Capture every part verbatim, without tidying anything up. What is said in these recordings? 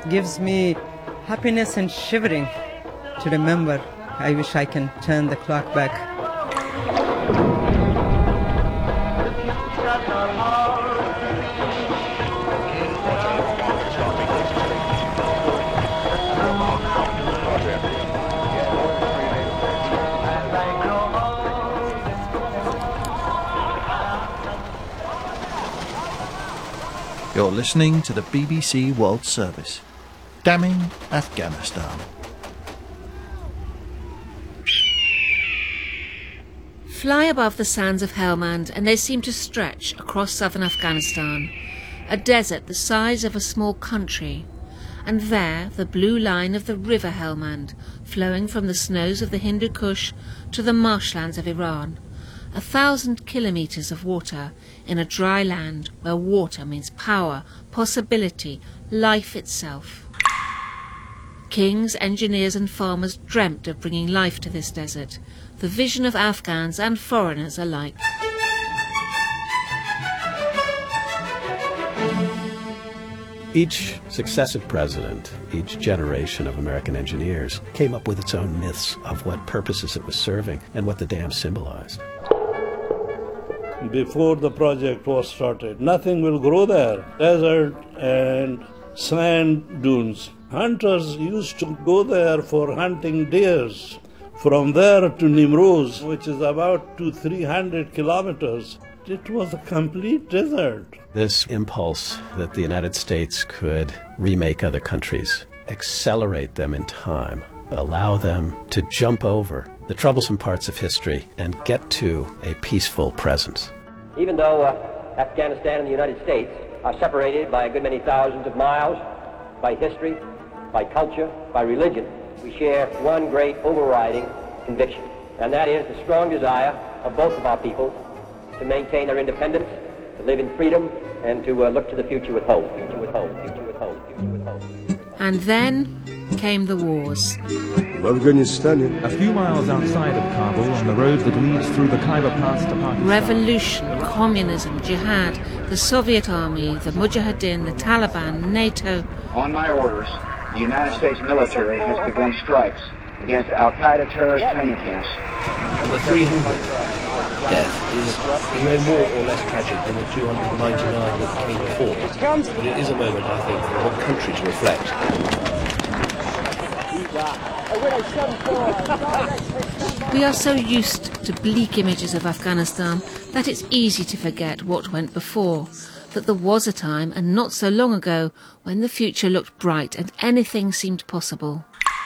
gives me happiness and shivering to remember. I wish I can turn the clock back. You're listening to the B B C World Service. Damning Afghanistan. Fly above the sands of Helmand and they seem to stretch across southern Afghanistan, a desert the size of a small country, and there the blue line of the river Helmand flowing from the snows of the Hindu Kush to the marshlands of Iran. A thousand kilometres of water in a dry land where water means power, possibility, life itself. Kings, engineers and farmers dreamt of bringing life to this desert, the vision of Afghans and foreigners alike. Each successive president, each generation of American engineers came up with its own myths of what purposes it was serving and what the dam symbolized. Before the project was started, nothing will grow there. Desert and sand dunes. Hunters used to go there for hunting deers. From there to Nimruz, which is about to three hundred kilometers, it was a complete desert. This impulse that the United States could remake other countries, accelerate them in time, allow them to jump over the troublesome parts of history and get to a peaceful present. Even though uh, Afghanistan and the United States are separated by a good many thousands of miles, by history, by culture, by religion, we share one great overriding conviction, and that is the strong desire of both of our people to maintain their independence, to live in freedom, and to uh, look to the future with hope, future with hope, future with hope, future with hope. And then came the wars. A few miles outside of Kabul, on the road that leads through the Khyber Pass to Pakistan. Revolution, communism, jihad, the Soviet army, the Mujahideen, the Taliban, NATO. On my orders, the United States military has begun strikes against Al-Qaeda terrorist training camps. The three hundred death is no more or less tragic than the two hundred ninety-nine that came before. But it is a moment, I think, for the country to reflect. We are so used to bleak images of Afghanistan that it's easy to forget what went before, that there was a time, and not so long ago, when the future looked bright and anything seemed possible.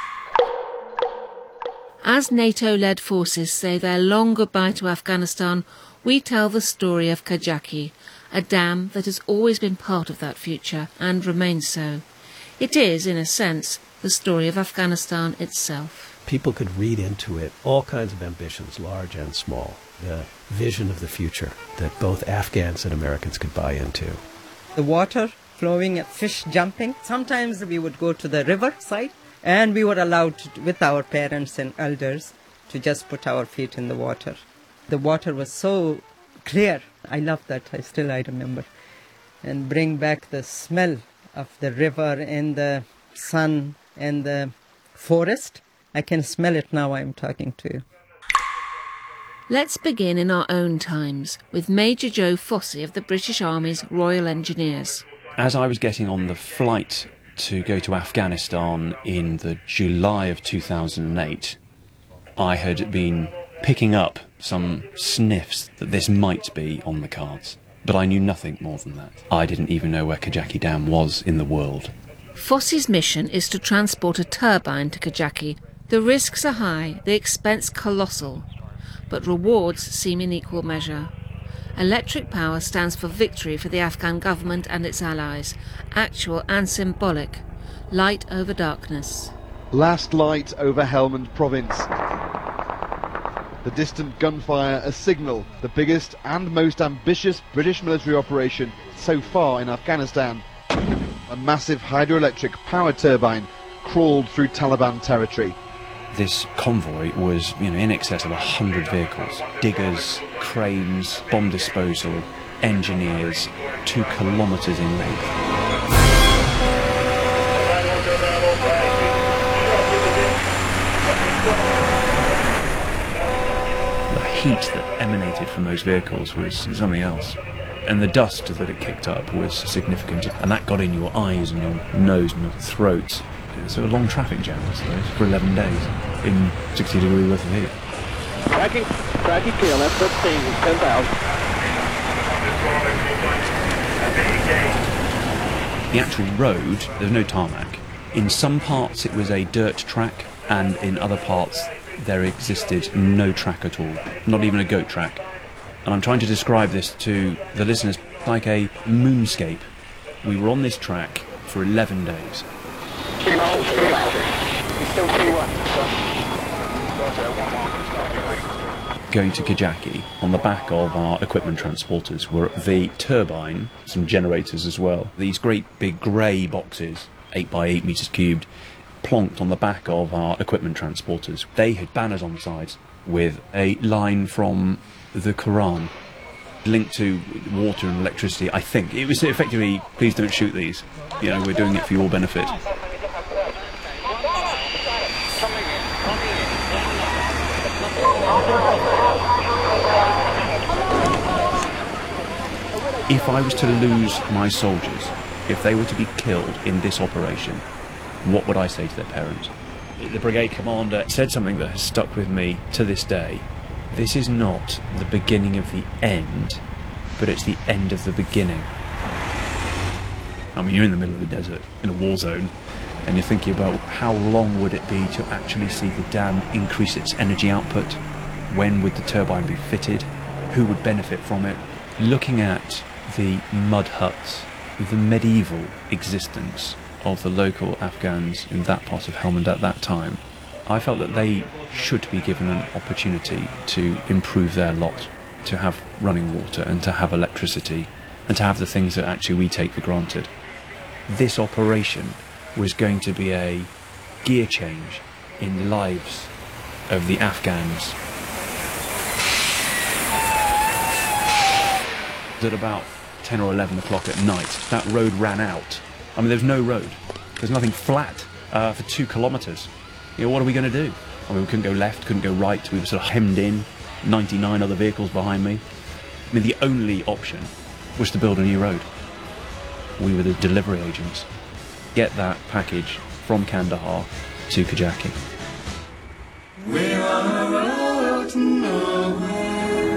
As NATO-led forces say their long goodbye to Afghanistan, we tell the story of Kajaki, a dam that has always been part of that future and remains so. It is, in a sense, the story of Afghanistan itself. People could read into it all kinds of ambitions, large and small. The vision of the future that both Afghans and Americans could buy into. The water flowing, fish jumping. Sometimes we would go to the river side and we were allowed to, with our parents and elders, to just put our feet in the water. The water was so clear. I love that. I still I remember. And bring back the smell of the river and the sun and the forest. I can smell it now I'm talking to you. Let's begin in our own times with Major Joe Fossey of the British Army's Royal Engineers. As I was getting on the flight to go to Afghanistan in the July of two thousand eight, I had been picking up some sniffs that this might be on the cards. But I knew nothing more than that. I didn't even know where Kajaki Dam was in the world. Fossey's mission is to transport a turbine to Kajaki. The risks are high, the expense colossal, but rewards seem in equal measure. Electric power stands for victory for the Afghan government and its allies, actual and symbolic. Light over darkness. Last light over Helmand province. The distant gunfire a signal, the biggest and most ambitious British military operation so far in Afghanistan. A massive hydroelectric power turbine crawled through Taliban territory. This convoy was, you know, in excess of a hundred vehicles. Diggers, cranes, bomb disposal, engineers, two kilometres in length. heat that emanated from those vehicles was something else. And the dust that it kicked up was significant, and that got in your eyes and your nose and your throat. So a long traffic jam, I suppose, for eleven days in sixty degree worth of heat. Tracking, tracking tail, that's fifteen, ten thousand. The actual road, there's no tarmac. In some parts it was a dirt track, and in other parts there existed no track at all, not even a goat track. And I'm trying to describe this to the listeners like a moonscape. We were on this track for eleven days. Going to Kajaki, on the back of our equipment transporters were the turbine, some generators as well. These great big grey boxes, eight by eight metres cubed, plonked on the back of our equipment transporters. They had banners on the sides with a line from the Quran linked to water and electricity. I think it was effectively, please don't shoot these, you know, we're doing it for your benefit. If I was to lose my soldiers, if they were to be killed in this operation, what would I say to their parents? The brigade commander said something that has stuck with me to this day. This is not the beginning of the end, but it's the end of the beginning. I mean, you're in the middle of the desert, in a war zone, and you're thinking about how long would it be to actually see the dam increase its energy output? When would the turbine be fitted? Who would benefit from it? Looking at the mud huts, the medieval existence of the local Afghans in that part of Helmand at that time, I felt that they should be given an opportunity to improve their lot, to have running water and to have electricity and to have the things that actually we take for granted. This operation was going to be a gear change in the lives of the Afghans. At about ten or eleven o'clock at night, that road ran out. I mean, there's no road. There's nothing flat uh, for two kilometres. You know, what are we going to do? I mean, we couldn't go left, couldn't go right. We were sort of hemmed in, ninety-nine other vehicles behind me. I mean, the only option was to build a new road. We were the delivery agents. Get that package from Kandahar to Kajaki. We're on a road to nowhere.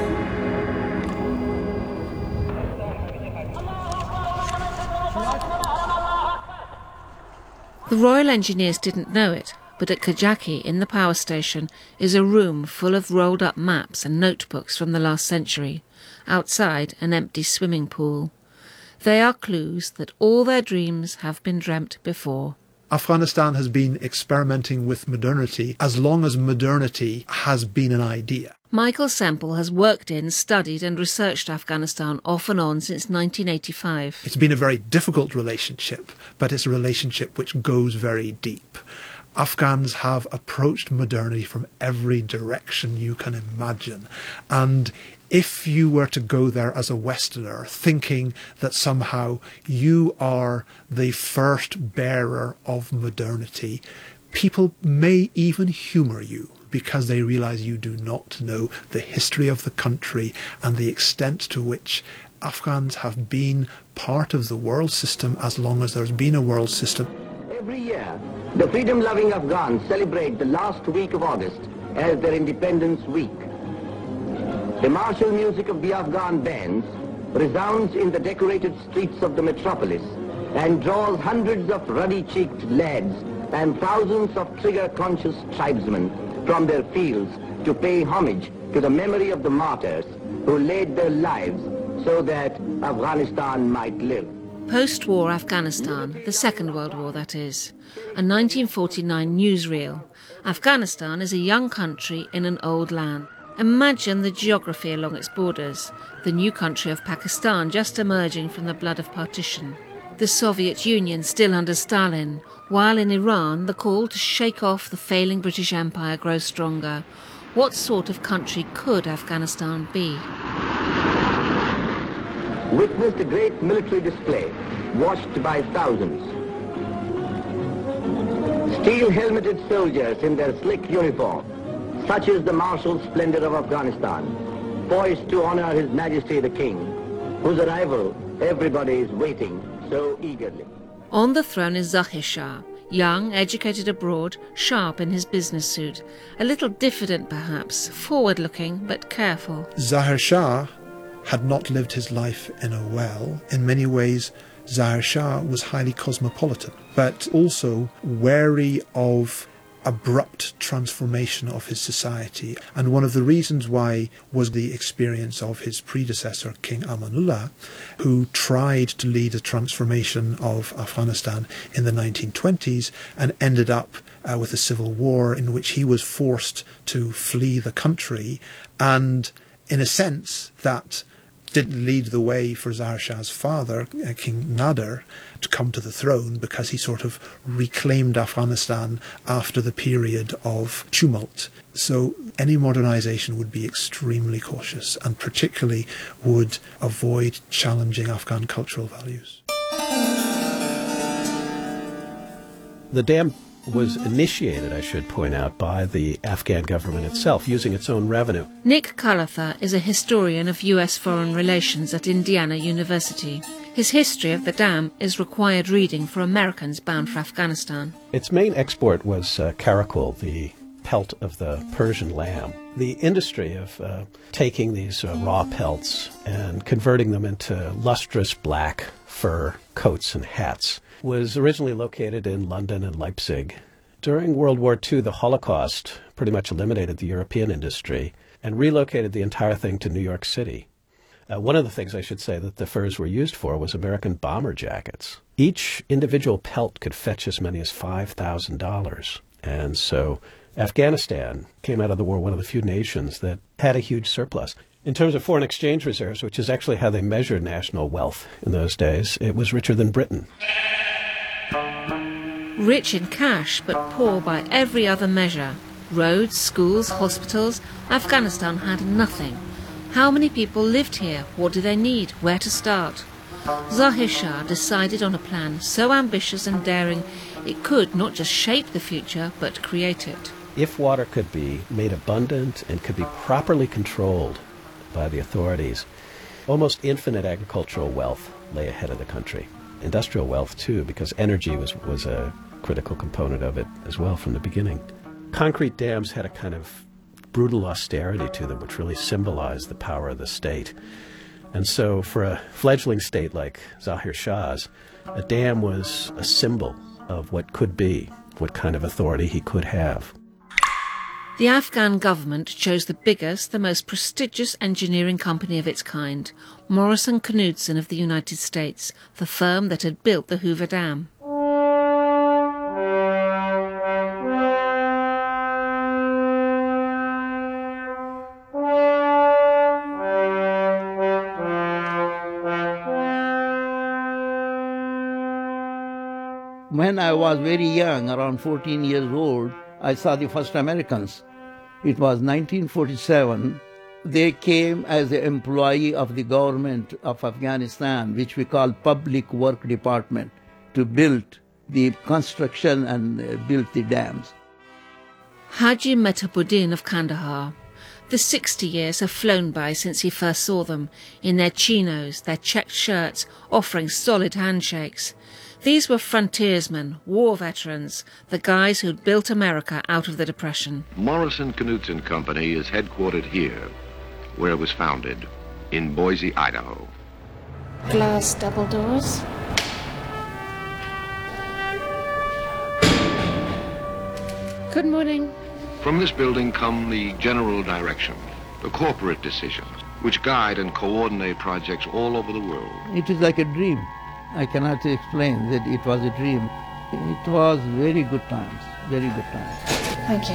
The Royal Engineers didn't know it, but at Kajaki, in the power station, is a room full of rolled-up maps and notebooks from the last century. Outside, an empty swimming pool. They are clues that all their dreams have been dreamt before. Afghanistan has been experimenting with modernity as long as modernity has been an idea. Michael Semple has worked in, studied and researched Afghanistan off and on since nineteen eighty-five. It's been a very difficult relationship, but it's a relationship which goes very deep. Afghans have approached modernity from every direction you can imagine, and if you were to go there as a Westerner thinking that somehow you are the first bearer of modernity, people may even humour you because they realise you do not know the history of the country and the extent to which Afghans have been part of the world system as long as there's been a world system. Every year, the freedom-loving Afghans celebrate the last week of August as their Independence Week. The martial music of the Afghan bands resounds in the decorated streets of the metropolis and draws hundreds of ruddy-cheeked lads and thousands of trigger-conscious tribesmen from their fields to pay homage to the memory of the martyrs who laid their lives so that Afghanistan might live. Post-war Afghanistan, the Second World War that is, a nineteen forty-nine newsreel. Afghanistan is a young country in an old land. Imagine the geography along its borders, the new country of Pakistan just emerging from the blood of partition. The Soviet Union still under Stalin, while in Iran the call to shake off the failing British Empire grows stronger. What sort of country could Afghanistan be? Witnessed a great military display, watched by thousands. Steel-helmeted soldiers in their slick uniform. Such is the martial splendor of Afghanistan. poised to honor His Majesty the King, whose arrival everybody is waiting so eagerly. On the throne is Zahir Shah, young, educated abroad, sharp in his business suit, a little diffident perhaps, forward-looking but careful. Zahir Shah had not lived his life in a well. In many ways, Zahir Shah was highly cosmopolitan, but also wary of abrupt transformation of his society. And one of the reasons why was the experience of his predecessor, King Amanullah, who tried to lead a transformation of Afghanistan in the nineteen twenties and ended up uh, with a civil war in which he was forced to flee the country. And in a sense, that didn't lead the way for Zahir Shah's father, uh, King Nader, to come to the throne, because he sort of reclaimed Afghanistan after the period of tumult. So any modernization would be extremely cautious, and particularly would avoid challenging Afghan cultural values. The dam was initiated, I should point out, by the Afghan government itself, using its own revenue. Nick Cullather is a historian of U S foreign relations at Indiana University. His history of the dam is required reading for Americans bound for Afghanistan. Its main export was uh, karakul, the pelt of the Persian lamb. The industry of uh, taking these uh, raw pelts and converting them into lustrous black fur coats and hats was originally located in London and Leipzig. During World War Two, the Holocaust pretty much eliminated the European industry and relocated the entire thing to New York City. Uh, one of the things I should say that the furs were used for was American bomber jackets. Each individual pelt could fetch as many as five thousand dollars. And so Afghanistan came out of the war one of the few nations that had a huge surplus. In terms of foreign exchange reserves, which is actually how they measured national wealth in those days, it was richer than Britain. Rich in cash, but poor by every other measure. Roads, schools, hospitals. Afghanistan had nothing. How many people lived here? What do they need? Where to start? Zahir Shah decided on a plan so ambitious and daring it could not just shape the future, but create it. If water could be made abundant and could be properly controlled by the authorities, almost infinite agricultural wealth lay ahead of the country. Industrial wealth, too, because energy was, was a critical component of it as well from the beginning. Concrete dams had a kind of brutal austerity to them, which really symbolized the power of the state. And so for a fledgling state like Zahir Shah's, a dam was a symbol of what could be, what kind of authority he could have. The Afghan government chose the biggest, the most prestigious engineering company of its kind, Morrison Knudsen of the United States, the firm that had built the Hoover Dam. When I was very young, around fourteen years old, I saw the first Americans. It was nineteen forty-seven. They came as an employee of the government of Afghanistan, which we call Public Work Department, to build the construction and uh, build the dams. Haji Mehtabuddin of Kandahar. The sixty years have flown by since he first saw them, in their chinos, their checked shirts, offering solid handshakes. These were frontiersmen, war veterans, the guys who'd built America out of the Depression. Morrison Knudsen Company is headquartered here, where it was founded, in Boise, Idaho. Glass double doors. Good morning. From this building come the general direction, the corporate decisions, which guide and coordinate projects all over the world. It is like a dream. I cannot explain that it was a dream. It was very good times, very good times. Thank you.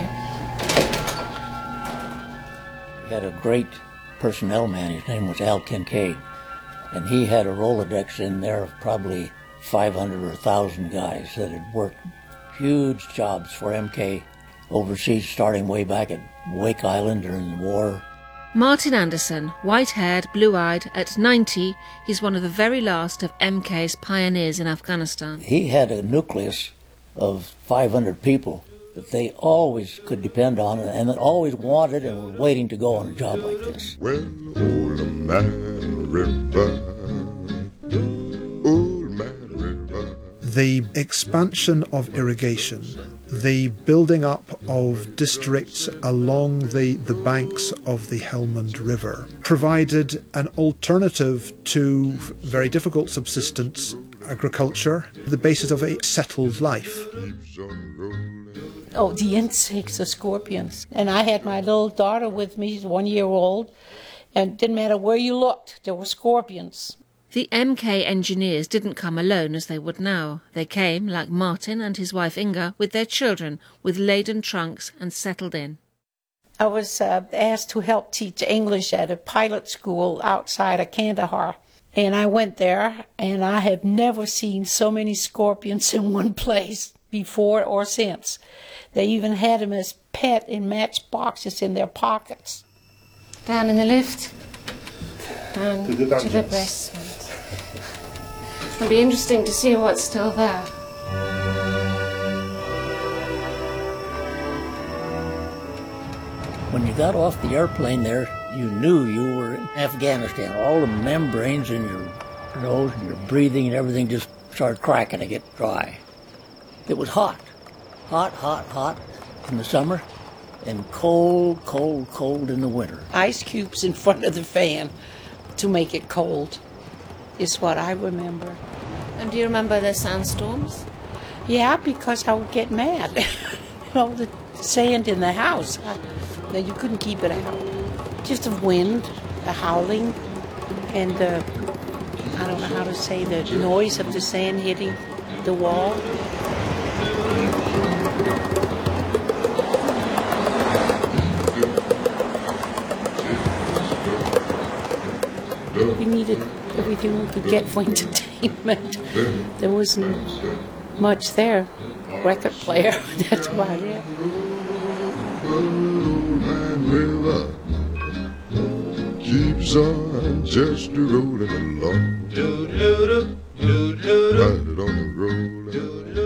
We had a great personnel man. His name was Al Kincaid. And he had a Rolodex in there of probably five hundred or one thousand guys that had worked huge jobs for M K overseas, starting way back at Wake Island during the war. Martin Anderson, white-haired, blue-eyed, at ninety, he's one of the very last of M K's pioneers in Afghanistan. He had a nucleus of five hundred people that they always could depend on and that always wanted and were waiting to go on a job like this. Well, old man river, old man river. The expansion of irrigation, the building up of districts along the, the banks of the Helmand River provided an alternative to very difficult subsistence agriculture, the basis of a settled life. Oh, the insects, the scorpions. And I had my little daughter with me, one year old, and it didn't matter where you looked, there were scorpions. The M K engineers didn't come alone as they would now. They came, like Martin and his wife Inga, with their children, with laden trunks, and settled in. I was uh, asked to help teach English at a pilot school outside of Kandahar. And I went there, and I have never seen so many scorpions in one place before or since. They even had them as pet in matchboxes in their pockets. Down in the lift, down To the to the basement. It'll be interesting to see what's still there. When you got off the airplane there, you knew you were in Afghanistan. All the membranes in your nose and your breathing and everything just started cracking to get dry. It was hot. Hot, hot, hot in the summer and cold, cold, cold in the winter. Ice cubes in front of the fan to make it cold is what I remember. And do you remember the sandstorms? Yeah, because I would get mad. You know, the sand in the house, I, you couldn't keep it out. Just the wind, the howling, and the, I don't know how to say, the noise of the sand hitting the wall. We needed everything we could get for entertainment. There wasn't much there. Record player, that's about it. River keeps on just rolling along. Right on the road.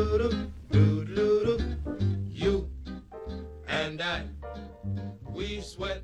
You and I, we sweat.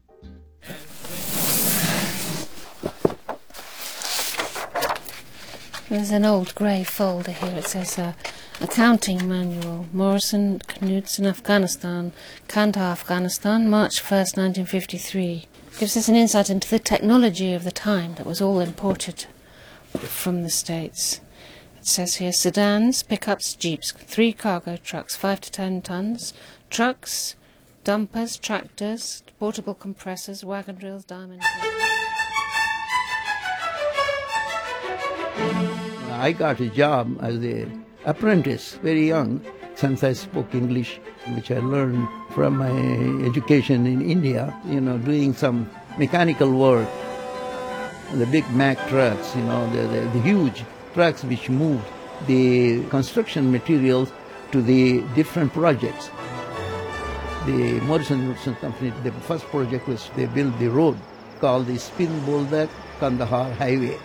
There's an old grey folder here. It says uh, Accounting Manual, Morrison, Knudsen, Afghanistan, Kandahar, Afghanistan, March first, nineteen fifty-three. Gives us an insight into the technology of the time that was all imported from the States. It says here sedans, pickups, jeeps, three cargo trucks, five to ten tons, trucks, dumpers, tractors, portable compressors, wagon drills, diamond drills. I got a job as an apprentice, very young, since I spoke English, which I learned from my education in India, you know, doing some mechanical work. The big Mack trucks, you know, the, the, the huge trucks which moved the construction materials to the different projects. The Morrison Knudsen Company, the first project was they built the road called the Spin Boldak Kandahar Highway.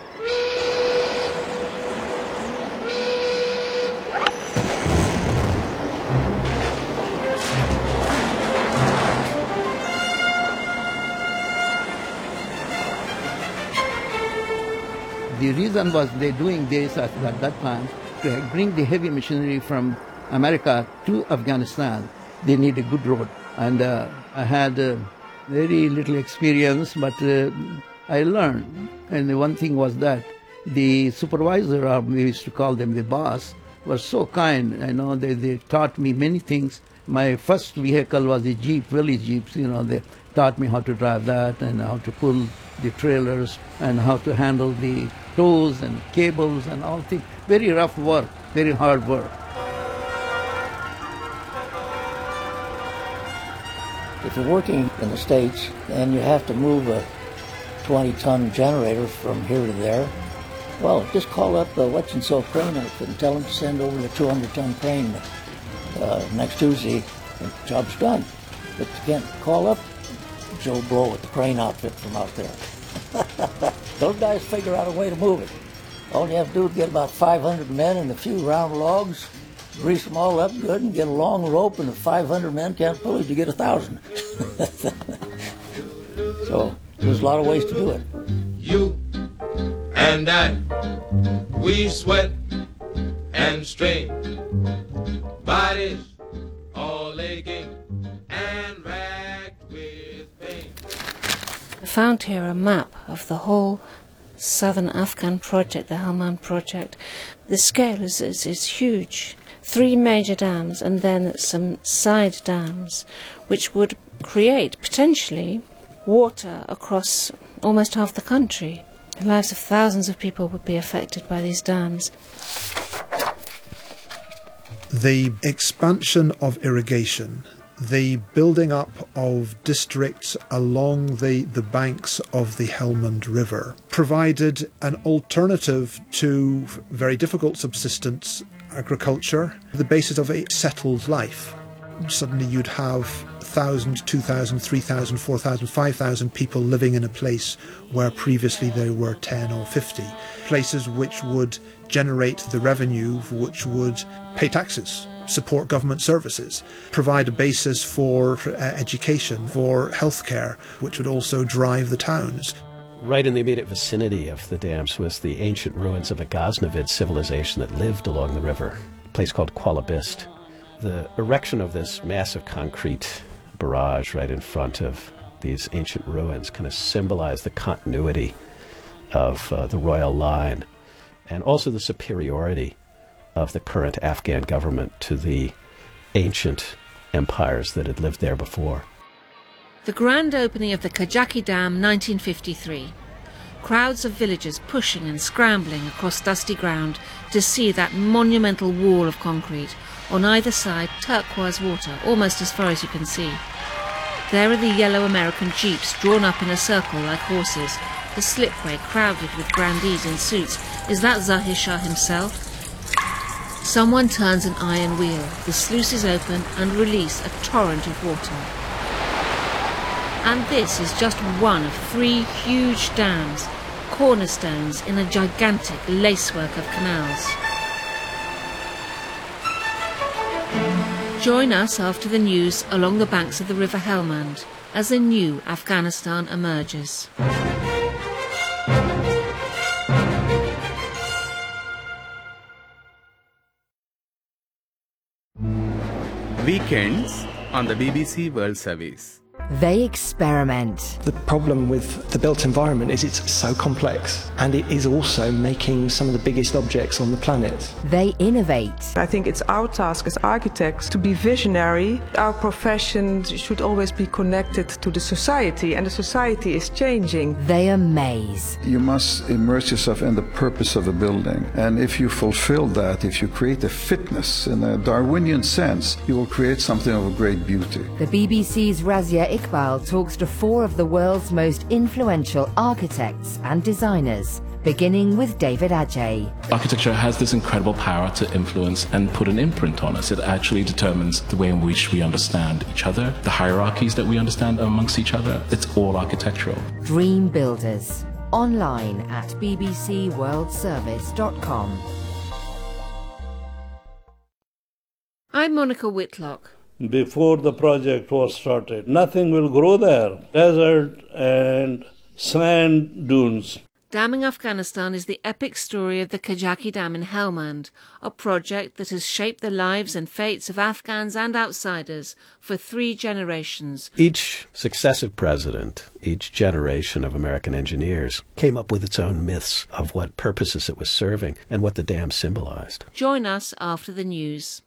The reason was they doing this at, at that time to bring the heavy machinery from America to Afghanistan. They need a good road, and uh, I had uh, very little experience, but uh, I learned. And the one thing was that the supervisor, or we used to call them the boss, was so kind. You know, they, they taught me many things. My first vehicle was a Jeep, village Jeeps. You know, they taught me how to drive that and how to pull the trailers and how to handle the tows and cables and all things. Very rough work, very hard work. If you're working in the States and you have to move a twenty-ton generator from here to there, well, just call up the Wetchinso crane outfit and tell them to send over the two hundred ton crane uh, next Tuesday, and the job's done. But you can't call up Joe Blow at the crane outfit from out there. Those guys figure out a way to move it. All you have to do is get about five hundred men and a few round logs, grease them all up good and get a long rope, and if five hundred men can't pull it, you get a thousand. So there's a lot of ways to do it. You and I, we sweat and strain, bodies all aching and racked with pain. I found here a map of the whole southern Afghan project, the Helmand project. The scale is, is, is huge. Three major dams and then some side dams, which would create, potentially, water across almost half the country. The lives of thousands of people would be affected by these dams. The expansion of irrigation, the building up of districts along the, the banks of the Helmand River provided an alternative to very difficult subsistence agriculture, the basis of a settled life. Suddenly you'd have one thousand, two thousand, three thousand, four thousand, five thousand people living in a place where previously there were ten or fifty. Places which would generate the revenue which would pay taxes, support government services, provide a basis for uh, education, for healthcare, which would also drive the towns. Right in the immediate vicinity of the dams was the ancient ruins of a Ghaznavid civilization that lived along the river, a place called Kuala Bist. The erection of this massive concrete barrage right in front of these ancient ruins kind of symbolized the continuity of uh, the royal line and also the superiority of the current Afghan government to the ancient empires that had lived there before. The grand opening of the Kajaki Dam, nineteen fifty-three. Crowds of villagers pushing and scrambling across dusty ground to see that monumental wall of concrete. On either side, turquoise water, almost as far as you can see. There are the yellow American jeeps drawn up in a circle like horses, the slipway crowded with grandees in suits. Is that Zahir Shah himself? Someone turns an iron wheel, the sluices open and release a torrent of water. And this is just one of three huge dams, cornerstones in a gigantic lacework of canals. Join us after the news along the banks of the River Helmand as a new Afghanistan emerges. Weekends on the B B C World Service. They experiment. The problem with the built environment is it's so complex, and it is also making some of the biggest objects on the planet. They innovate. I think it's our task as architects to be visionary. Our profession should always be connected to the society, and the society is changing. They amaze. You must immerse yourself in the purpose of a building, and if you fulfill that, if you create a fitness in a Darwinian sense, you will create something of a great beauty. The B B C's Razia Iqbal talks to four of the world's most influential architects and designers, beginning with David Adjaye. Architecture has this incredible power to influence and put an imprint on us. It actually determines the way in which we understand each other, the hierarchies that we understand amongst each other. It's all architectural. Dream Builders, online at b b c world service dot com. I'm Monica Whitlock. Before the project was started, nothing will grow there. Desert and sand dunes. Damming Afghanistan is the epic story of the Kajaki Dam in Helmand, a project that has shaped the lives and fates of Afghans and outsiders for three generations. Each successive president, each generation of American engineers came up with its own myths of what purposes it was serving and what the dam symbolized. Join us after the news.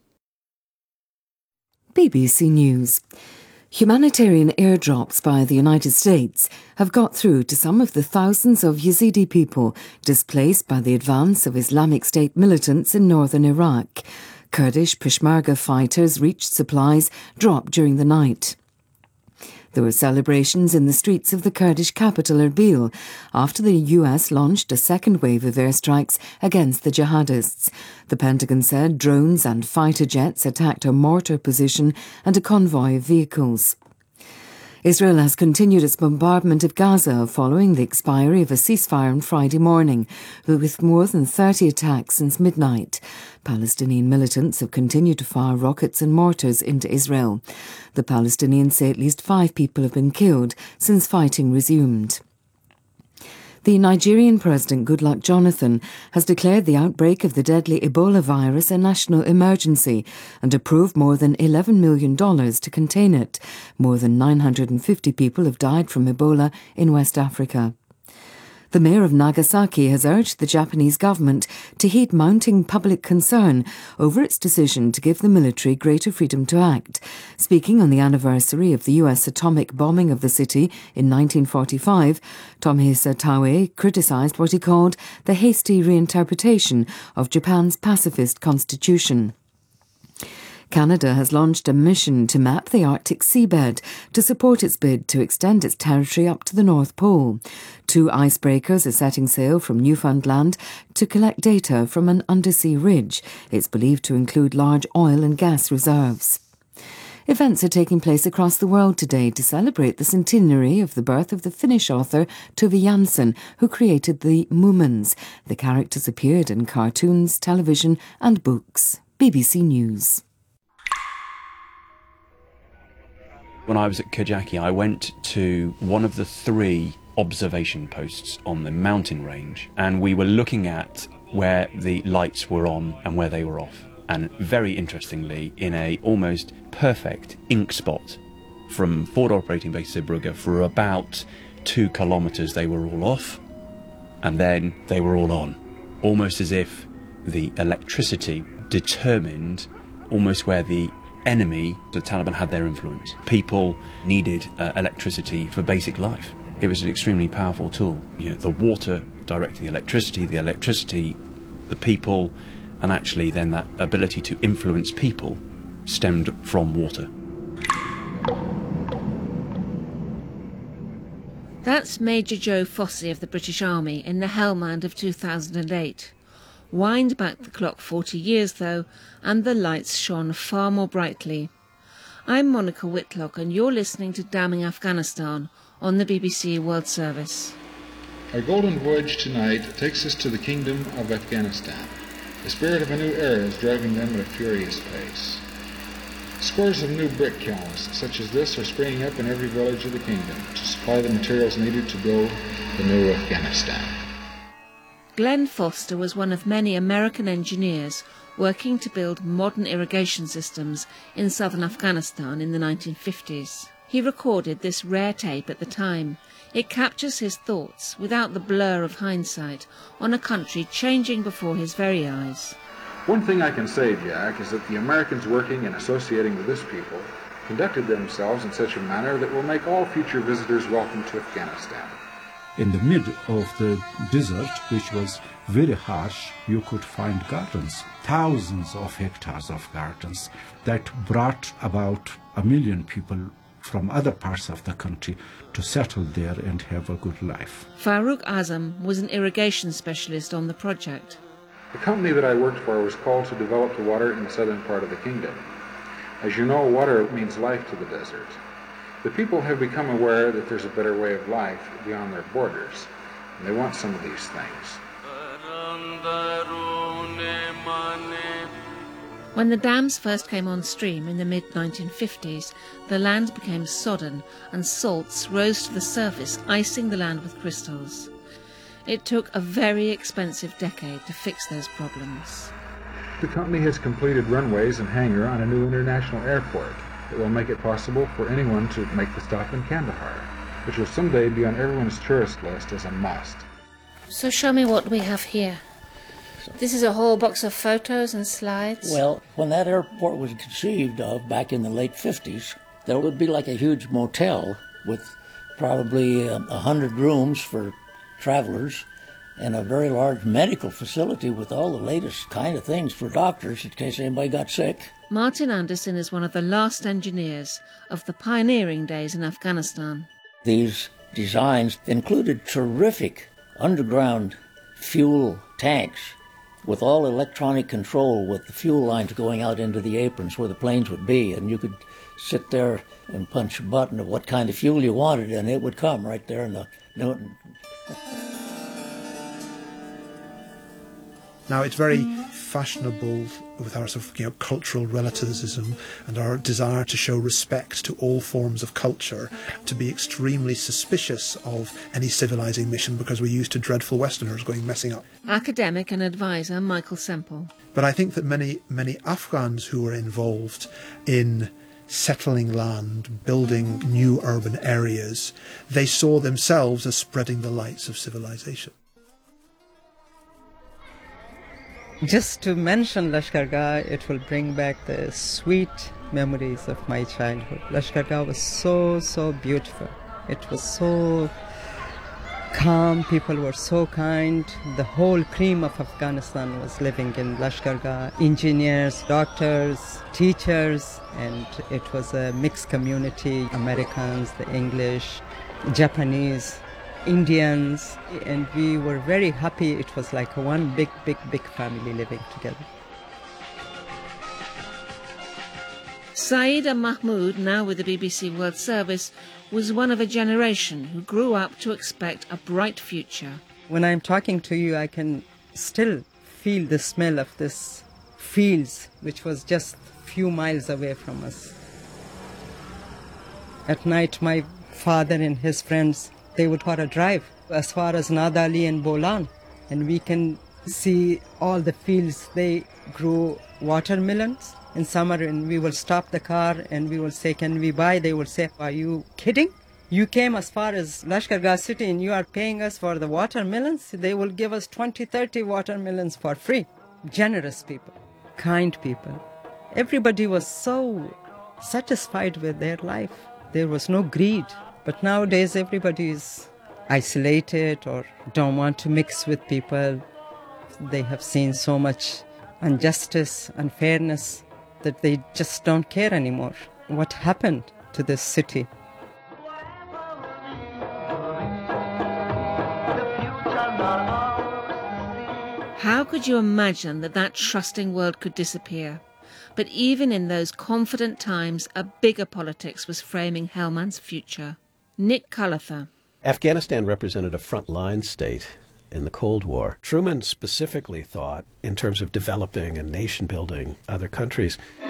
B B C News. Humanitarian airdrops by the United States have got through to some of the thousands of Yazidi people displaced by the advance of Islamic State militants in northern Iraq. Kurdish Peshmerga fighters reached supplies dropped during the night. There were celebrations in the streets of the Kurdish capital Erbil after the U S launched a second wave of airstrikes against the jihadists. The Pentagon said drones and fighter jets attacked a mortar position and a convoy of vehicles. Israel has continued its bombardment of Gaza following the expiry of a ceasefire on Friday morning, with more than thirty attacks since midnight. Palestinian militants have continued to fire rockets and mortars into Israel. The Palestinians say at least five people have been killed since fighting resumed. The Nigerian President Goodluck Jonathan has declared the outbreak of the deadly Ebola virus a national emergency and approved more than eleven million dollars to contain it. More than nine hundred fifty people have died from Ebola in West Africa. The mayor of Nagasaki has urged the Japanese government to heed mounting public concern over its decision to give the military greater freedom to act. Speaking on the anniversary of the U S atomic bombing of the city in nineteen forty-five, Tomihisa Taue criticised what he called the hasty reinterpretation of Japan's pacifist constitution. Canada has launched a mission to map the Arctic seabed to support its bid to extend its territory up to the North Pole. Two icebreakers are setting sail from Newfoundland to collect data from an undersea ridge. It's believed to include large oil and gas reserves. Events are taking place across the world today to celebrate the centenary of the birth of the Finnish author Tove Jansson, who created the Moomins. The characters appeared in cartoons, television and books. B B C News. When I was at Kajaki, I went to one of the three observation posts on the mountain range, and we were looking at where the lights were on and where they were off. And very interestingly, in a almost perfect ink spot from Forward Operating Base Zeebrugge for about two kilometres, they were all off, and then they were all on, almost as if the electricity determined almost where the enemy, the Taliban, had their influence. People needed uh, electricity for basic life. It was an extremely powerful tool. You know, the water directing the electricity, the electricity, the people, and actually then that ability to influence people stemmed from water. That's Major Joe Fossey of the British Army in the Helmand of two thousand eight. Wind back the clock forty years, though, and the lights shone far more brightly. I'm Monica Whitlock, and you're listening to Damning Afghanistan on the B B C World Service. Our golden voyage tonight takes us to the Kingdom of Afghanistan. The spirit of a new era is driving them at a furious pace. Scores of new brick kilns such as this are springing up in every village of the kingdom to supply the materials needed to build the new Afghanistan. Glenn Foster was one of many American engineers working to build modern irrigation systems in southern Afghanistan in the nineteen fifties. He recorded this rare tape at the time. It captures his thoughts, without the blur of hindsight, on a country changing before his very eyes. One thing I can say, Jack, is that the Americans working and associating with this people conducted themselves in such a manner that will make all future visitors welcome to Afghanistan. In the mid of the desert, which was very harsh, you could find gardens, thousands of hectares of gardens that brought about a million people from other parts of the country to settle there and have a good life. Farouk Azam was an irrigation specialist on the project. The company that I worked for was called to develop the water in the southern part of the kingdom. As you know, water means life to the desert. The people have become aware that there's a better way of life beyond their borders, and they want some of these things. When the dams first came on stream in the mid nineteen fifties, the land became sodden and salts rose to the surface, icing the land with crystals. It took a very expensive decade to fix those problems. The company has completed runways and hangar on a new international airport that will make it possible for anyone to make the stop in Kandahar, which will someday be on everyone's tourist list as a must. So show me what we have here. This is a whole box of photos and slides. Well, when that airport was conceived of back in the late fifties, there would be like a huge motel with probably a hundred rooms for travelers and a very large medical facility with all the latest kind of things for doctors in case anybody got sick. Martin Anderson is one of the last engineers of the pioneering days in Afghanistan. These designs included terrific underground fuel tanks with all electronic control, with the fuel lines going out into the aprons where the planes would be, and you could sit there and punch a button of what kind of fuel you wanted, and it would come right there in the... No, Now, it's very fashionable with our sort of, you know, cultural relativism and our desire to show respect to all forms of culture, to be extremely suspicious of any civilizing mission because we're used to dreadful Westerners going messing up. Academic and advisor Michael Semple. But I think that many, many Afghans who were involved in settling land, building new urban areas, they saw themselves as spreading the lights of civilization. Just to mention Lashkargah, it will bring back the sweet memories of my childhood. Lashkargah was so, so beautiful. It was so calm, people were so kind. The whole cream of Afghanistan was living in Lashkargah. Engineers, doctors, teachers, and it was a mixed community. Americans, the English, Japanese, Indians, and we were very happy. It was like one big, big, big family living together. Saeeda Mahmood, now with the B B C World Service, was one of a generation who grew up to expect a bright future. When I'm talking to you, I can still feel the smell of this fields, which was just a few miles away from us. At night, my father and his friends, they would for a drive as far as Nadali and Bolan, and we can see all the fields. They grew watermelons in summer, and we will stop the car and we will say, can we buy? They will say, are you kidding? You came as far as Lashkargah city and you are paying us for the watermelons? They will give us twenty, thirty watermelons for free. Generous people, kind people. Everybody was so satisfied with their life. There was no greed. But nowadays everybody is isolated or don't want to mix with people. They have seen so much injustice, unfairness, that they just don't care anymore. What happened to this city? How could you imagine that that trusting world could disappear? But even in those confident times, a bigger politics was framing Helmand's future. Nick Cullather. Afghanistan represented a frontline state in the Cold War. Truman specifically thought in terms of developing and nation-building other countries. The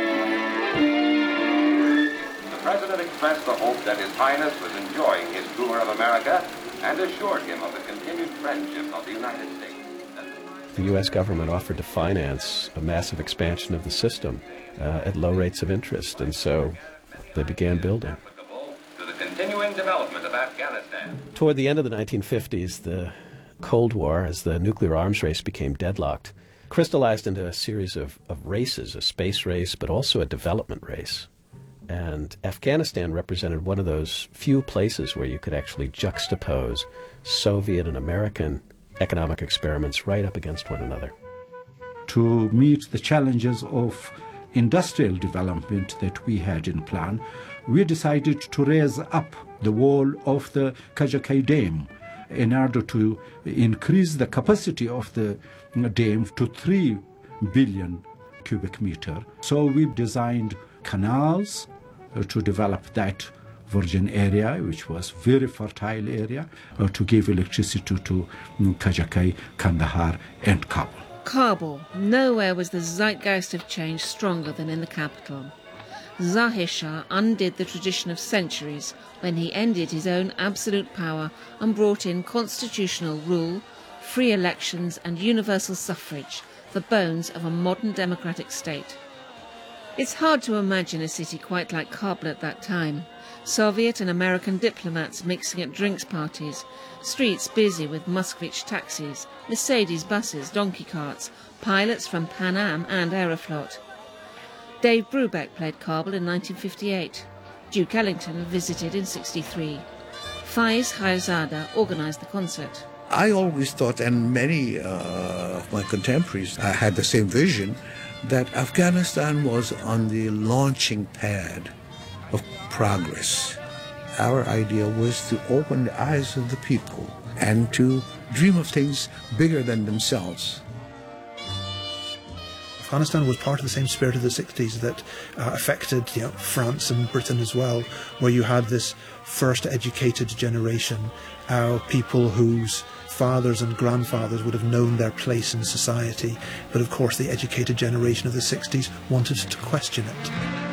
President expressed the hope that His Highness was enjoying his tour of America and assured him of the continued friendship of the United States. The U S government offered to finance a massive expansion of the system uh, at low rates of interest, and so they began building. To the continuing development of Afghanistan. Toward the end of the nineteen fifties, the Cold War, as the nuclear arms race became deadlocked, crystallized into a series of, of races, a space race, but also a development race. And Afghanistan represented one of those few places where you could actually juxtapose Soviet and American economic experiments right up against one another. To meet the challenges of industrial development that we had in plan, we decided to raise up the wall of the Kajakai Dam in order to increase the capacity of the dam to three billion cubic meter. So we designed canals uh, to develop that virgin area, which was very fertile area, uh, to give electricity to um, Kajakai, Kandahar and Kabul. Kabul. Nowhere was the zeitgeist of change stronger than in the capital. Zahir Shah undid the tradition of centuries when he ended his own absolute power and brought in constitutional rule, free elections and universal suffrage, the bones of a modern democratic state. It's hard to imagine a city quite like Kabul at that time. Soviet and American diplomats mixing at drinks parties, streets busy with Moskvich taxis, Mercedes buses, donkey carts, pilots from Pan Am and Aeroflot. Dave Brubeck played Kabul in nineteen fifty-eight. Duke Ellington visited in sixty-three. Faiz Khailzada organised the concert. I always thought, and many uh, of my contemporaries uh, had the same vision, that Afghanistan was on the launching pad of progress. Our idea was to open the eyes of the people and to dream of things bigger than themselves. Afghanistan was part of the same spirit of the sixties that uh, affected you know, France and Britain as well, where you had this first educated generation, uh, people whose fathers and grandfathers would have known their place in society, but of course the educated generation of the sixties wanted to question it.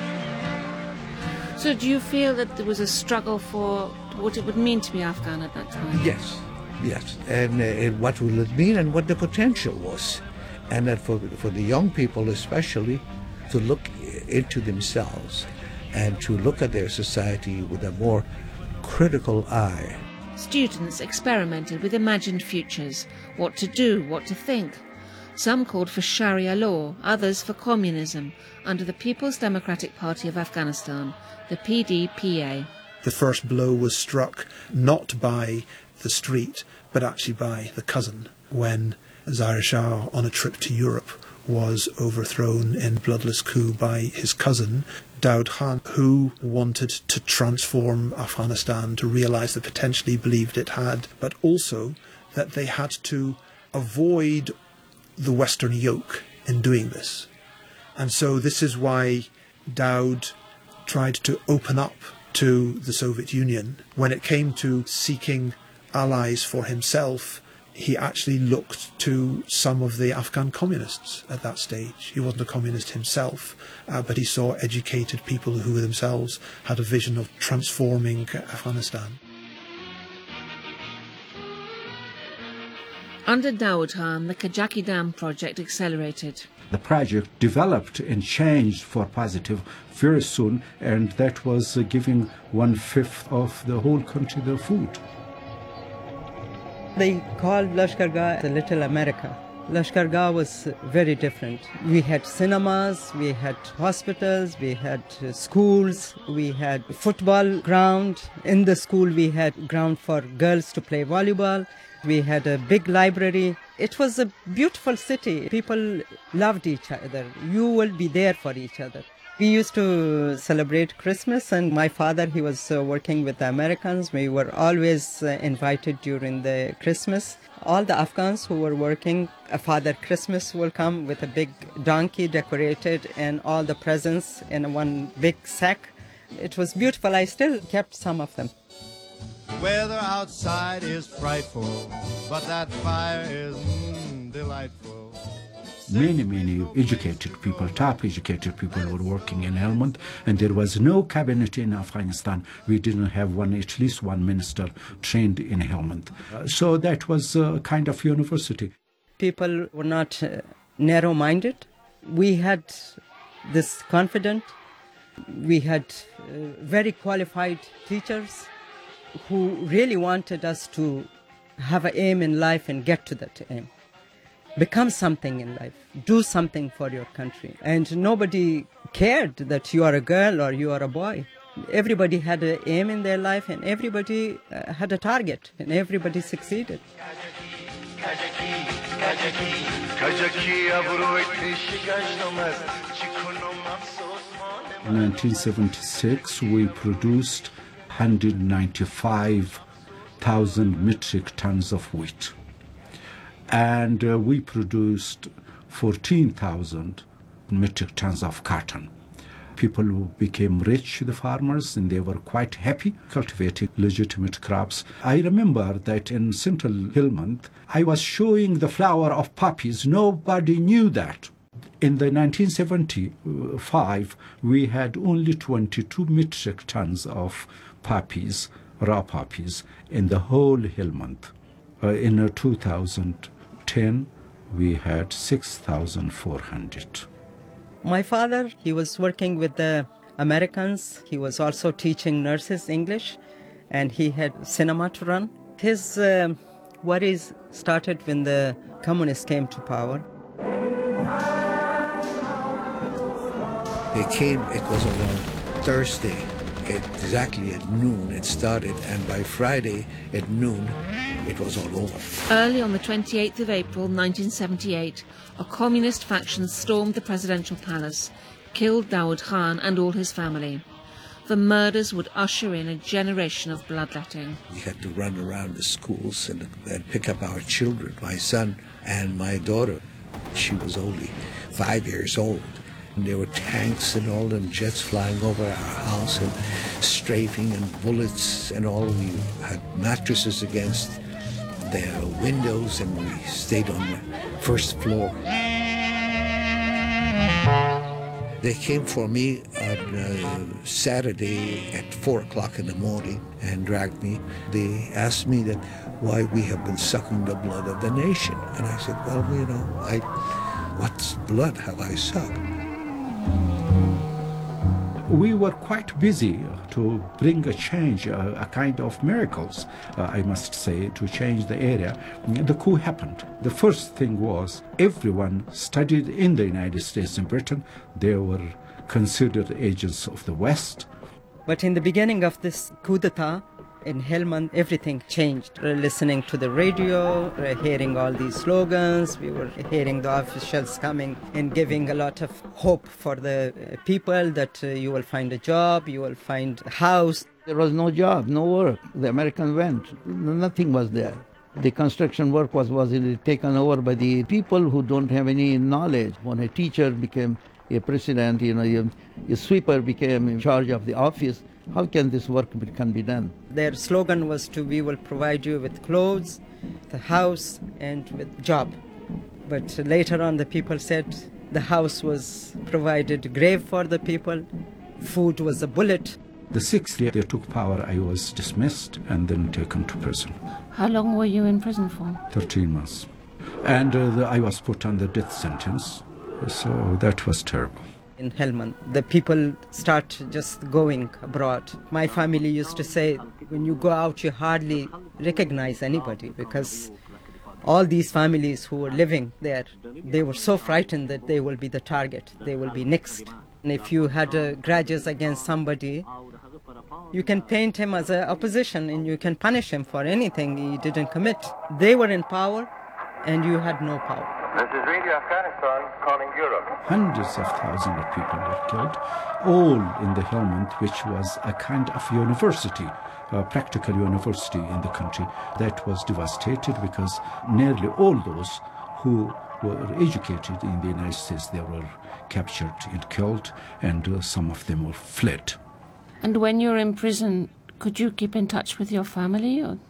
So do you feel that there was a struggle for what it would mean to be Afghan at that time? Yes, yes, and, uh, and what will it mean and what the potential was. And that for, for the young people especially, to look into themselves and to look at their society with a more critical eye. Students experimented with imagined futures, what to do, what to think. Some called for Sharia law, others for communism, under the People's Democratic Party of Afghanistan, the P D P A. The first blow was struck not by the street, but actually by the cousin, when Zahir Shah, on a trip to Europe, was overthrown in bloodless coup by his cousin, Daud Khan, who wanted to transform Afghanistan, to realise the potential he believed it had, but also that they had to avoid the Western yoke in doing this. And so this is why Daud tried to open up to the Soviet Union. When it came to seeking allies for himself, he actually looked to some of the Afghan communists at that stage. He wasn't a communist himself, uh, but he saw educated people who themselves had a vision of transforming Afghanistan. Under Daud Khan, the Kajaki Dam project accelerated. The project developed and changed for positive very soon, and that was uh, giving one-fifth of the whole country the food. They called Lashkargah the Little America. Lashkargah was very different. We had cinemas, we had hospitals, we had uh, schools, we had football ground. In the school we had ground for girls to play volleyball. We had a big library. It was a beautiful city. People loved each other. You will be there for each other. We used to celebrate Christmas, and my father, he was uh, working with the Americans. We were always uh, invited during the Christmas. All the Afghans who were working, a Father Christmas will come with a big donkey decorated and all the presents in one big sack. It was beautiful. I still kept some of them. Weather outside is frightful, but that fire is mm, delightful. Many, many educated people, top educated people were working in Helmand, and there was no cabinet in Afghanistan. We didn't have one, at least one minister trained in Helmand. Uh, so that was a kind of university. People were not uh, narrow-minded. We had this confidence. We had uh, very qualified teachers who really wanted us to have an aim in life and get to that aim. Become something in life. Do something for your country. And nobody cared that you are a girl or you are a boy. Everybody had an aim in their life, and everybody uh, had a target, and everybody succeeded. In nineteen seventy-six, we produced one hundred ninety-five thousand metric tons of wheat. And uh, we produced fourteen thousand metric tons of cotton. People who became rich, the farmers, and they were quite happy cultivating legitimate crops. I remember that in central Helmand, I was showing the flower of poppies. Nobody knew that. In the nineteen seventy-five, we had only twenty-two metric tons of poppies, raw poppies, in the whole Helmand. Uh, in uh, two thousand ten, we had six thousand four hundred. My father, he was working with the Americans. He was also teaching nurses English, and he had cinema to run. His uh, worries started when the communists came to power. They came, it was on a Thursday, exactly at noon it started, and by Friday at noon it was all over. Early on the twenty-eighth of April nineteen seventy-eight, a communist faction stormed the presidential palace, killed Daud Khan and all his family. The murders would usher in a generation of bloodletting. We had to run around the schools and, and pick up our children, my son and my daughter. She was only five years old. And there were tanks and all, and jets flying over our house and strafing and bullets and all. We had mattresses against the windows, and we stayed on the first floor. They came for me on uh, Saturday at four o'clock in the morning and dragged me. They asked me that why we have been sucking the blood of the nation. And I said, well, you know, I, what blood have I sucked? We were quite busy to bring a change, a, a kind of miracles, uh, I must say, to change the area. The coup happened. The first thing was everyone studied in the United States and Britain. They were considered agents of the West. But in the beginning of this coup d'etat, in Helmand, everything changed. We were listening to the radio, we were hearing all these slogans, we were hearing the officials coming and giving a lot of hope for the people that uh, you will find a job, you will find a house. There was no job, no work. The Americans went, nothing was there. The construction work was, was taken over by the people who don't have any knowledge. When a teacher became a president, you know, a sweeper became in charge of the office, how can this work can be done? Their slogan was to, we will provide you with clothes, the house, and with job. But later on the people said the house was provided grave for the people, food was a bullet. The sixth year they took power, I was dismissed and then taken to prison. How long were you in prison for? thirteen months. And uh, the, I was put on the death sentence, so that was terrible. In Helmand, the people start just going abroad. My family used to say, when you go out, you hardly recognize anybody, because all these families who were living there, they were so frightened that they will be the target, they will be next. And if you had uh, grudges against somebody, you can paint him as an opposition and you can punish him for anything he didn't commit. They were in power and you had no power. This is Radio Afghanistan calling Europe. Hundreds of thousands of people were killed, all in the Helmand, which was a kind of university, a practical university in the country that was devastated because nearly all those who were educated in the United States, they were captured and killed, and uh, some of them were fled. And when you were in prison, could you keep in touch with your family? Or?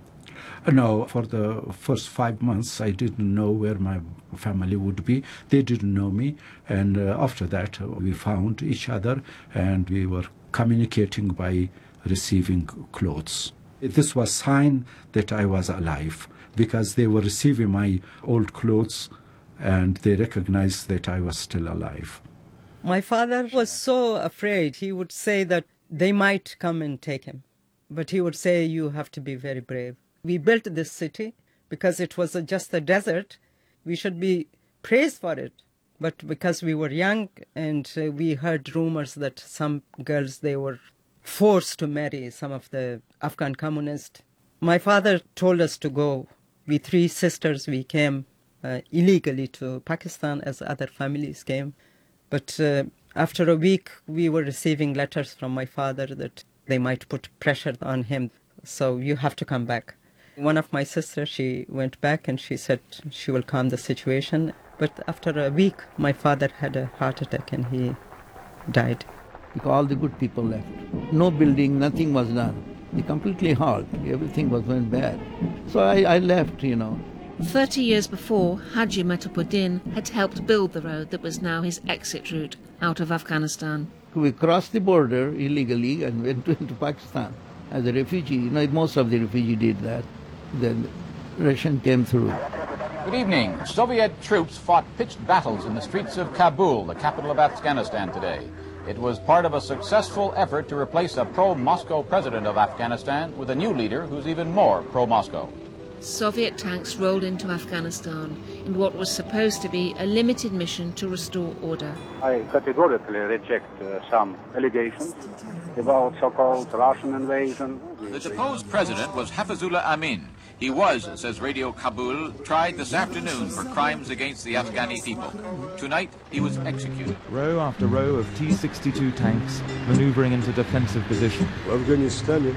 No, for the first five months, I didn't know where my family would be. They didn't know me. And uh, after that, uh, we found each other and we were communicating by receiving clothes. This was a sign that I was alive because they were receiving my old clothes and they recognized that I was still alive. My father was so afraid. He would say that they might come and take him. But he would say, you have to be very brave. We built this city because it was a, just a desert. We should be praised for it. But because we were young and uh, we heard rumors that some girls, they were forced to marry some of the Afghan communists. My father told us to go. We three sisters, we came uh, illegally to Pakistan as other families came. But uh, after a week, we were receiving letters from my father that they might put pressure on him. So you have to come back. One of my sisters, she went back and she said she will calm the situation. But after a week, my father had a heart attack and he died. All the good people left. No building, nothing was done. They completely halt. Everything was going bad. So I, I left, you know. Thirty years before, Haji Matapuddin had helped build the road that was now his exit route out of Afghanistan. We crossed the border illegally and went into Pakistan as a refugee. You know, most of the refugees did that. Then Russian came through. Good evening. Soviet troops fought pitched battles in the streets of Kabul, the capital of Afghanistan, today. It was part of a successful effort to replace a pro-Moscow president of Afghanistan with a new leader who's even more pro-Moscow. Soviet tanks rolled into Afghanistan in what was supposed to be a limited mission to restore order. I categorically reject uh, some allegations about so-called Russian invasion. The deposed president was Hafizullah Amin. He was, says Radio Kabul, tried this afternoon for crimes against the Afghani people. Tonight, he was executed. Row after row of T sixty-two tanks maneuvering into defensive position. Afghanistan.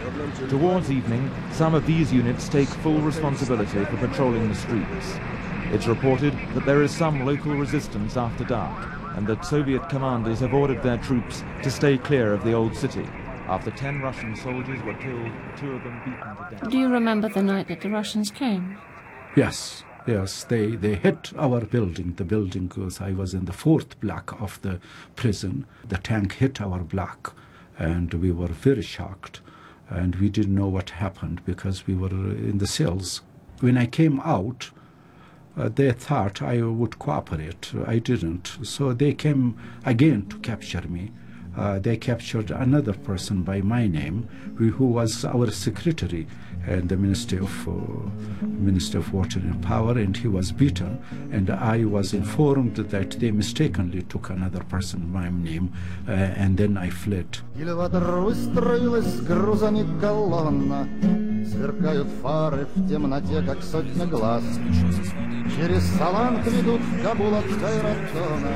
Towards evening, some of these units take full responsibility for patrolling the streets. It's reported that there is some local resistance after dark, and that Soviet commanders have ordered their troops to stay clear of the old city. After ten Russian soldiers were killed, two of them beaten to death. Do you remember the night that the Russians came? Yes, yes, they, they hit our building. The building was, I was in the fourth block of the prison. The tank hit our block, and we were very shocked, and we didn't know what happened because we were in the cells. When I came out, Uh, they thought I would cooperate. I didn't. So they came again to capture me. Uh, they captured another person by my name, who was our secretary in the Ministry of uh, Ministry of Water and Power, and he was beaten. And I was informed that they mistakenly took another person by my name, uh, and then I fled. Сверкают фары в темноте, как сотня глаз. Через Саланг ведут в Кабул от Кайратона.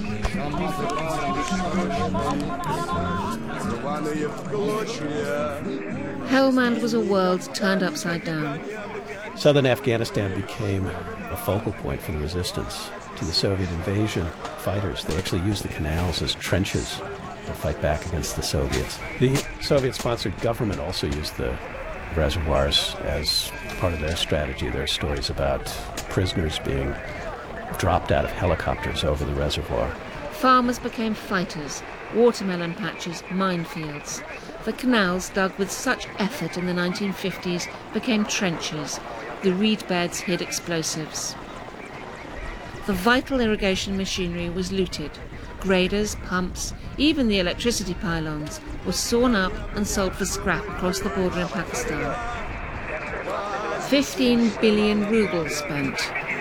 Helmand was a world turned upside down. Southern Afghanistan became a focal point for the resistance to the Soviet invasion. Fighters, they actually used the canals as trenches to fight back against the Soviets. The Soviet-sponsored government also used the reservoirs as part of their strategy. There are stories about prisoners being dropped out of helicopters over the reservoir. Farmers became fighters, watermelon patches, minefields. The canals, dug with such effort in the nineteen fifties, became trenches. The reed beds hid explosives. The vital irrigation machinery was looted. Graders, pumps, even the electricity pylons were sawn up and sold for scrap across the border in Pakistan. Fifteen billion rubles spent.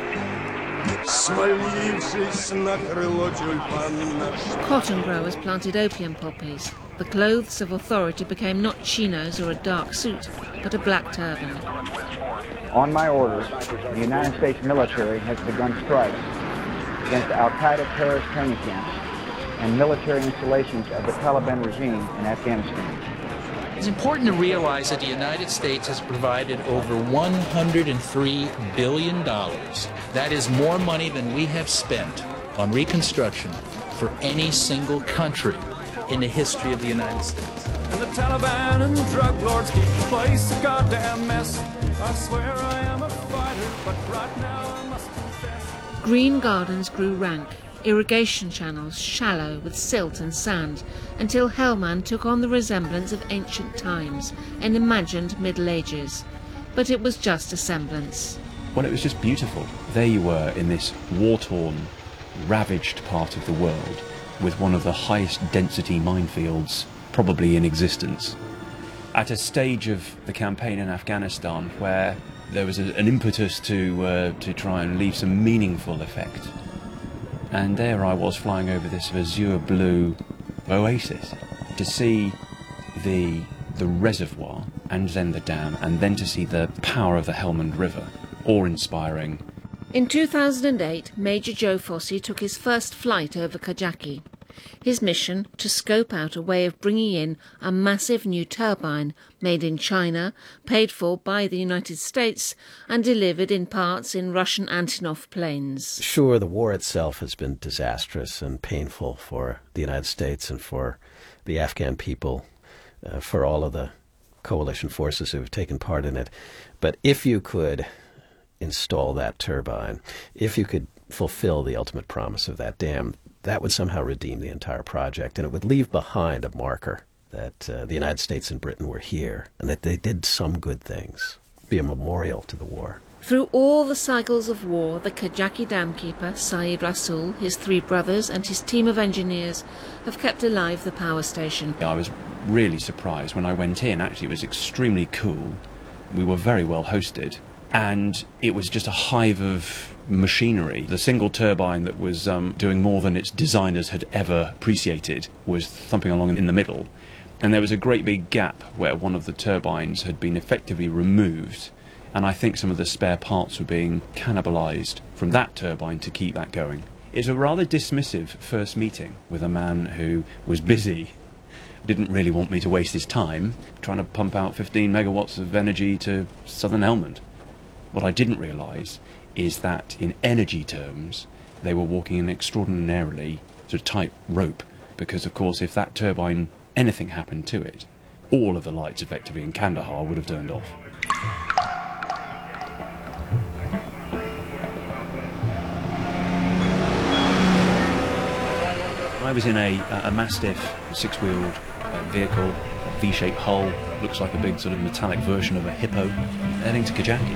Cotton growers planted opium poppies. The clothes of authority became not chinos or a dark suit, but a black turban. On my orders, the United States military has begun strikes against Al-Qaeda terrorist training camps and military installations of the Taliban regime in Afghanistan. It's important to realize that the United States has provided over one hundred three billion dollars. That is more money than we have spent on reconstruction for any single country in the history of the United States. And the Taliban and the drug lords keep the place a goddamn mess. I swear I am a fighter, but right now I must confess. Green gardens grew rank, irrigation channels shallow with silt and sand, until Helmand took on the resemblance of ancient times, an imagined Middle Ages. But it was just a semblance. Well, it was just beautiful. There you were in this war-torn, ravaged part of the world, with one of the highest density minefields probably in existence. At a stage of the campaign in Afghanistan where there was a, an impetus to, uh, to try and leave some meaningful effect. And there I was flying over this azure blue oasis to see the, the reservoir and then the dam, and then to see the power of the Helmand River, awe-inspiring. In two thousand eight, Major Joe Fossey took his first flight over Kajaki. His mission, to scope out a way of bringing in a massive new turbine made in China, paid for by the United States and delivered in parts in Russian Antonov planes. Sure, the war itself has been disastrous and painful for the United States and for the Afghan people, uh, for all of the coalition forces who have taken part in it. But if you could install that turbine, if you could fulfill the ultimate promise of that dam, that would somehow redeem the entire project, and it would leave behind a marker that uh, the United States and Britain were here, and that they did some good things, be a memorial to the war. Through all the cycles of war, the Kajaki damkeeper, Saeed Rasool, his three brothers and his team of engineers have kept alive the power station. I was really surprised when I went in. Actually, it was extremely cool. We were very well hosted, and it was just a hive of machinery. The single turbine that was um, doing more than its designers had ever appreciated was thumping along in the middle, and there was a great big gap where one of the turbines had been effectively removed, and I think some of the spare parts were being cannibalized from that turbine to keep that going. It's a rather dismissive first meeting with a man who was busy, didn't really want me to waste his time trying to pump out fifteen megawatts of energy to southern Helmand. What I didn't realise is that in energy terms, they were walking an extraordinarily sort of tight rope, because of course if that turbine, anything happened to it, all of the lights effectively in Kandahar would have turned off. I was in a, a Mastiff six-wheeled uh, vehicle, V-shaped hull, looks like a big sort of metallic version of a hippo, heading to Kajaki.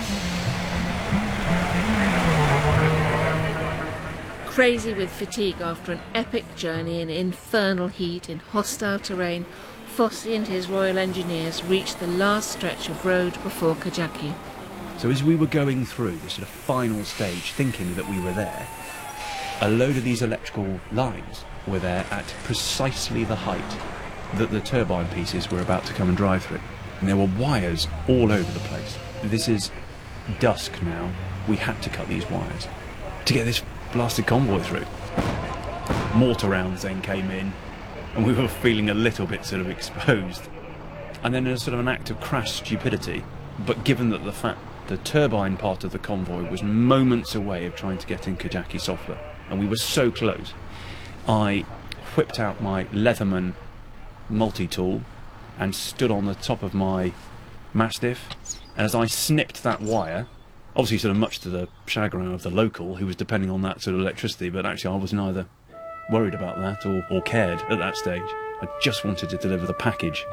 Crazy with fatigue after an epic journey in infernal heat in hostile terrain, Fosse and his Royal Engineers reached the last stretch of road before Kajaki. So as we were going through the sort of final stage, thinking that we were there, a load of these electrical lines were there at precisely the height that the turbine pieces were about to come and drive through. And there were wires all over the place. This is dusk now. We had to cut these wires to get this blasted convoy through. Mortar rounds then came in, and we were feeling a little bit sort of exposed. And then in a sort of an act of crass stupidity, but given that the fact the turbine part of the convoy was moments away of trying to get in Kajaki Sofla, and we were so close, I whipped out my Leatherman multi-tool and stood on the top of my Mastiff, and as I snipped that wire, obviously sort of much to the chagrin of the local who was depending on that sort of electricity, but actually I was neither worried about that or, or cared at that stage. I just wanted to deliver the package.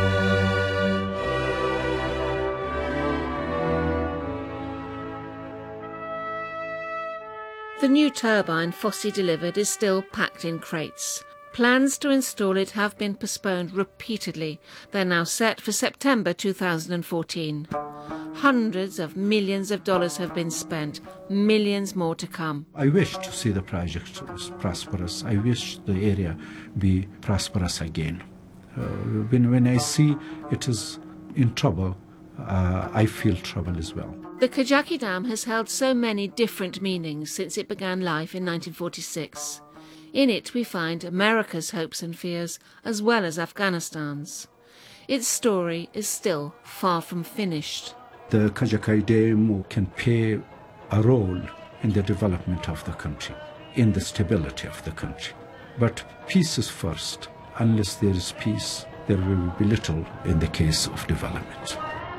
The new turbine Fosse delivered is still packed in crates. Plans to install it have been postponed repeatedly. They're now set for September two thousand fourteen. Hundreds of millions of dollars have been spent, millions more to come. I wish to see the project prosperous. I wish the area be prosperous again. Uh, when, when I see it is in trouble, uh, I feel trouble as well. The Kajaki Dam has held so many different meanings since it began life in nineteen forty-six. In it we find America's hopes and fears as well as Afghanistan's. Its story is still far from finished. The Kajaki Dam can play a role in the development of the country, in the stability of the country. But peace is first. Unless there is peace, there will be little in the case of development.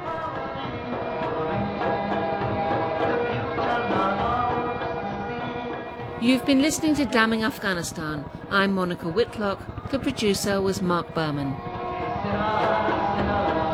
You've been listening to Damming Afghanistan. I'm Monica Whitlock. The producer was Mark Berman.